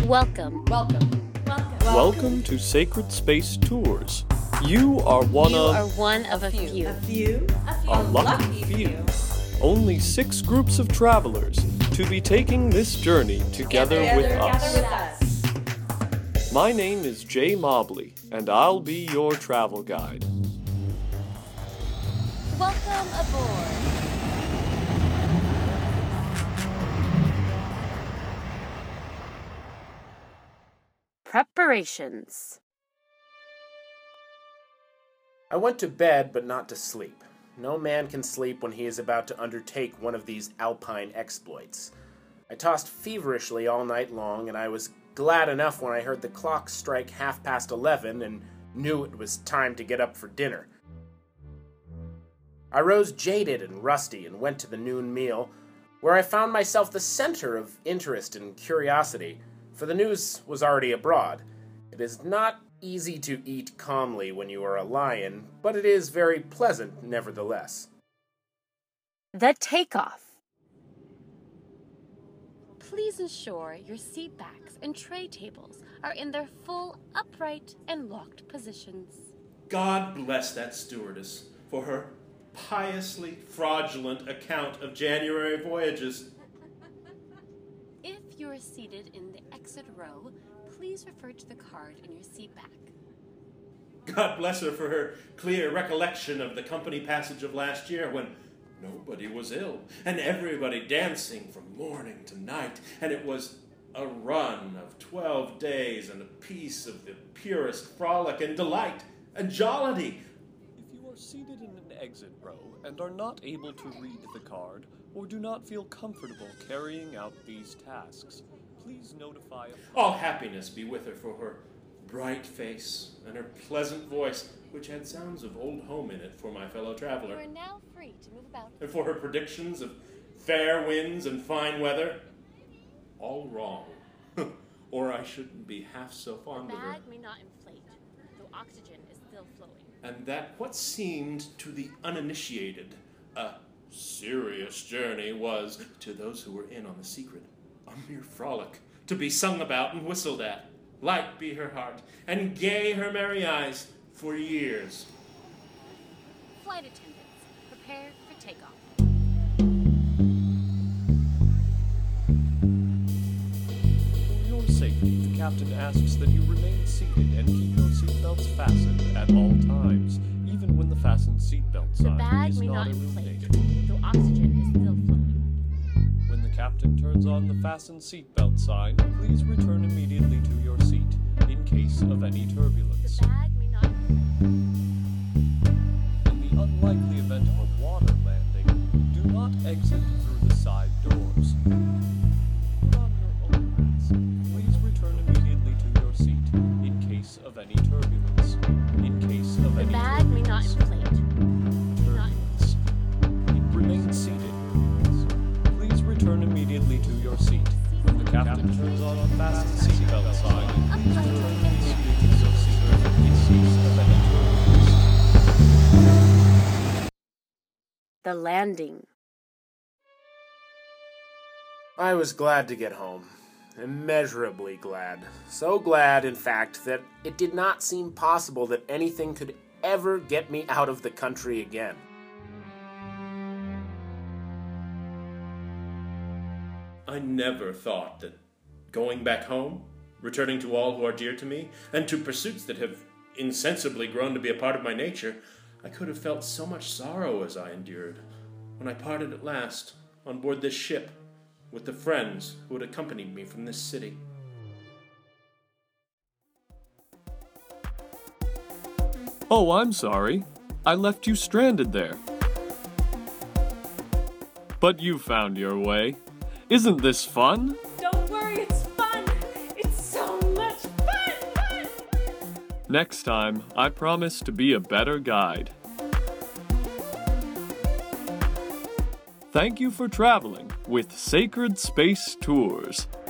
Welcome. Welcome to Sacred Space Tours. You are one of a few. A lucky few. Only 6 groups of travelers to be taking this journey together with us. My name is Jay Mobley, and I'll be your travel guide. Welcome aboard. Preparations. I went to bed, but not to sleep. No man can sleep when he is about to undertake one of these alpine exploits. I tossed feverishly all night long, and I was glad enough when I heard the clock strike 11:30 and knew it was time to get up for dinner. I rose jaded and rusty and went to the noon meal, where I found myself the center of interest and curiosity, for the news was already abroad. It is not easy to eat calmly when you are a lion, but it is very pleasant nevertheless. The takeoff. Please ensure your seat backs and tray tables are in their full upright and locked positions. God bless that stewardess for her piously fraudulent account of January voyages. If you are seated in the exit row, please refer to the card in your seat back. God bless her for her clear recollection of the company passage of last year when nobody was ill and everybody dancing from morning to night, and it was a run of 12 days and a piece of the purest frolic and delight and jollity. If you are seated in an exit row and are not able to read the card or do not feel comfortable carrying out these tasks, please notify All happiness be with her for her bright face and her pleasant voice, which had sounds of old home in it for my fellow traveler. You are now free to move about. And for her predictions of fair winds and fine weather. All wrong. Or I shouldn't be half so fond of her. The bag may not inflate, though oxygen is still flowing. And that what seemed to the uninitiated a serious journey was, to those who were in on the secret, a mere frolic, to be sung about and whistled at. Light be her heart, and gay her merry eyes for years. Flight attendants, prepare for takeoff. For your safety, the captain asks that you remain seated and keep your seatbelts fastened at all times, even when the fastened seatbelt The sign bag is may not not inflate, illuminated. though oxygen is still flowing. When the captain turns on the fastened seatbelt sign, please return immediately to your seat in case of any turbulence. The bag may not inflate. In the unlikely event of a water landing, do not exit through the side doors. Put on your own mask. Please return immediately to your seat in case of any turbulence. In case of The any bag may not turbulence. inflate. Turbulence. Remain seated. Please return immediately to your seat. When the captain turns on a fastened seatbelt sign, please return immediately to your seat in case of any turbulence. The landing. I was glad to get home. Immeasurably glad. So glad, in fact, that it did not seem possible that anything could ever get me out of the country again. I never thought that going back home, returning to all who are dear to me, and to pursuits that have insensibly grown to be a part of my nature, I could have felt so much sorrow as I endured when I parted at last on board this ship with the friends who had accompanied me from this city. Oh, I'm sorry. I left you stranded there. But you found your way. Isn't this fun? Don't worry, it's fun! It's so much fun! Next time, I promise to be a better guide. Thank you for traveling with Sacred Space Tours.